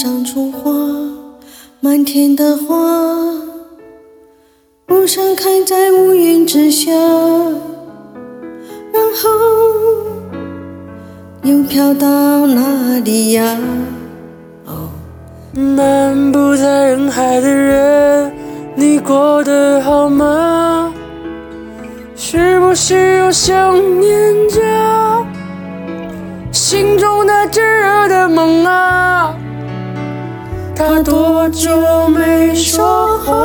长出花，满天的花不盛开在乌云之下，然后又飘到哪里呀？ 漫步在人海的人，你过得好吗？是不是又想念着心中那炙热的梦啊？他多久没说话？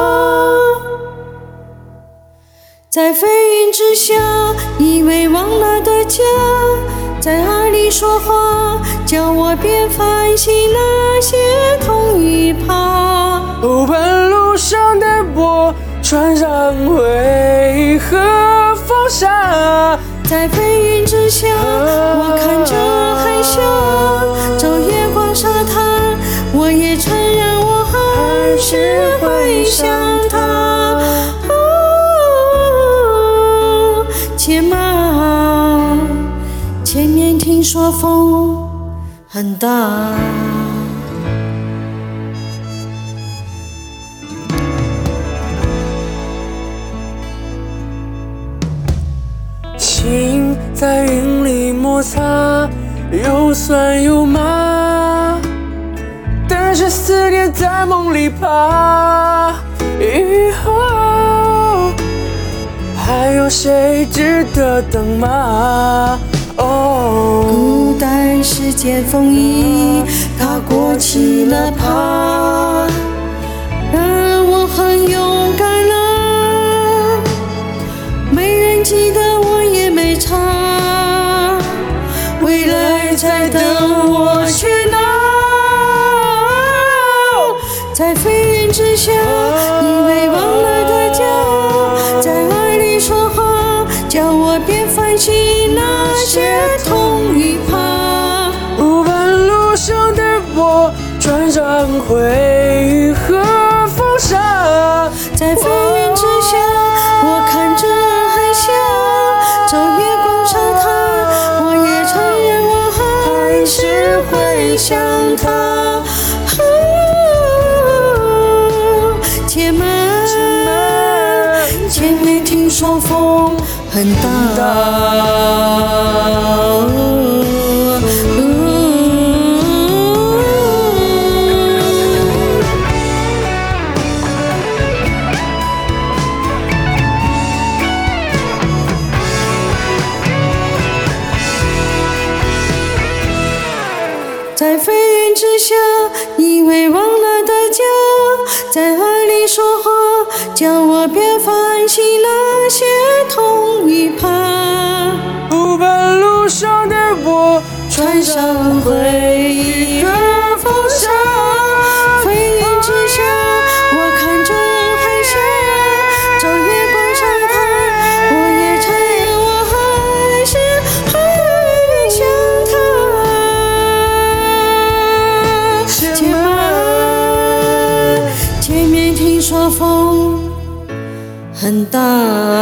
在飞云之下，以为忘了的家，在耳里说话，叫我别烦心那些痛与怕。 半路上的我，穿上为何放下？ 在飞云之下，我看着海峡，照月光沙滩，我也承认我还是会想他。且慢，前面听说风很大。 心在云里摩擦，又酸又麻，但是思念在梦里爬。以后还有谁值得等吗？ 孤单世间风雨，它过起了爬，让我很勇敢了。没人记得我也没差，未来在等我去拿。在飞云之下，以为忘了的家，在爱里说话，叫我别烦心那些痛与怕。 半路上的我，穿上为何放下？ 在飞云之下，我看着海峡，照月光沙滩，我也承认我还是会想他。且慢，前面听说风很大。在飞云之下，以为忘了的家，在爱里说话，叫我别烦心那些痛与怕。 半路上的我， 穿上回何放下？飞云之下，我看着海峡，照月光沙滩，我也承认我还是会想他。且慢，前面听说风很大。